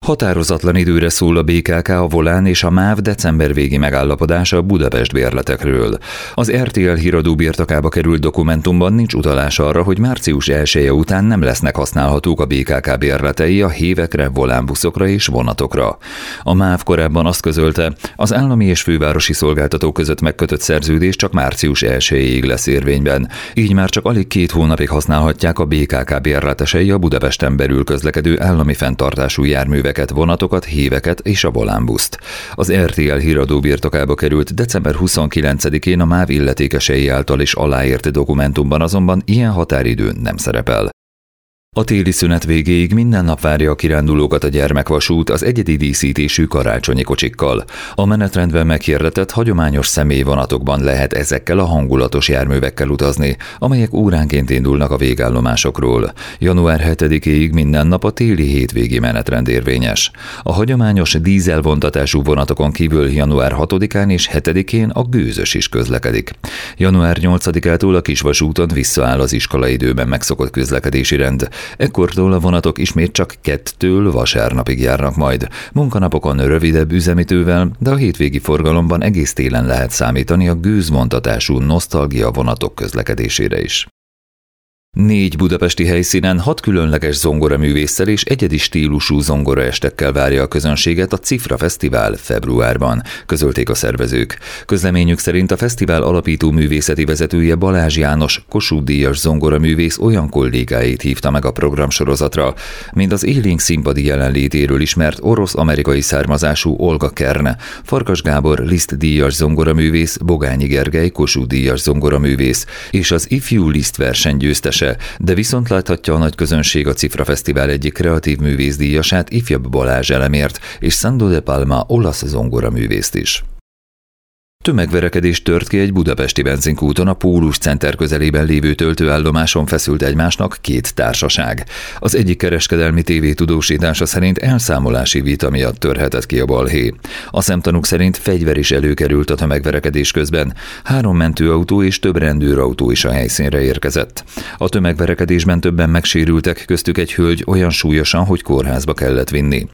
Határozatlan időre szól a BKK, a Volán és a MÁV december végi megállapodása a Budapest bérletekről. Az RTL híradó birtokába került dokumentumban nincs utalás arra, hogy március 1-e után nem lesznek használhatók a BKK bérletei a hévekre, volánbuszokra és vonatokra. A MÁV korábban azt közölte, az állami és fővárosi szolgáltatók között megkötött szerződés csak március 1-ig lesz érvényben, így már csak alig 2 hónapig használhatják a BKK bérletesei a Budapesten belül közlekedő állami fenntartású járműveket, vonatokat, héveket és a volánbuszt. Az RTL híradó birtokába került december 29-én a MÁV illetékesei által is aláírt dokumentumban azonban ilyen határidő nem szerepel. A téli szünet végéig minden nap várja a kirándulókat a gyermekvasút az egyedi díszítésű karácsonyi kocsikkal. A menetrendben meghirdetett hagyományos személyvonatokban lehet ezekkel a hangulatos járművekkel utazni, amelyek óránként indulnak a végállomásokról. Január 7-éig minden nap a téli hétvégi menetrend érvényes. A hagyományos dízelvontatású vonatokon kívül január 6-án és 7-én a gőzös is közlekedik. Január 8-ától a kisvasúton visszaáll az iskolaidőben megszokott közlekedési rend. Ekkortól a vonatok ismét csak kettől vasárnapig járnak majd. Munkanapokon rövidebb üzemidővel, de a hétvégi forgalomban egész télen lehet számítani a gőzvontatású nosztalgia vonatok közlekedésére is. 4 budapesti helyszínen 6 különleges zongoraművésszel és egyedi stílusú zongoraestekkel várja a közönséget a Cifra Fesztivál februárban, közölték a szervezők. Közleményük szerint a fesztivál alapító művészeti vezetője Balázs János Kossuth-díjas zongoraművész olyan kollégáit hívta meg a programsorozatra, mint az élénk színpadi jelenlétéről ismert orosz-amerikai származású Olga Kern, Farkas Gábor Liszt-díjas zongoraművész, Bogányi Gergely Kossuth-díjas zongoraművész és az ifjú Liszt versenygyőztese, de viszont láthatja a nagy közönség a Cifra Fesztivál egyik kreatív művészdíjasát, ifjabb Balázs Elemért és Sando de Palma olasz zongoraművészt is. Tömegverekedés tört ki egy budapesti benzinkúton, a Pólus Center közelében lévő töltőállomáson feszült egymásnak 2 társaság. Az egyik kereskedelmi tévé tudósítása szerint elszámolási vita miatt törhetett ki a balhé. A szemtanúk szerint fegyver is előkerült a tömegverekedés közben. 3 mentőautó és több rendőrautó is a helyszínre érkezett. A tömegverekedésben többen megsérültek, köztük egy hölgy olyan súlyosan, hogy kórházba kellett vinni.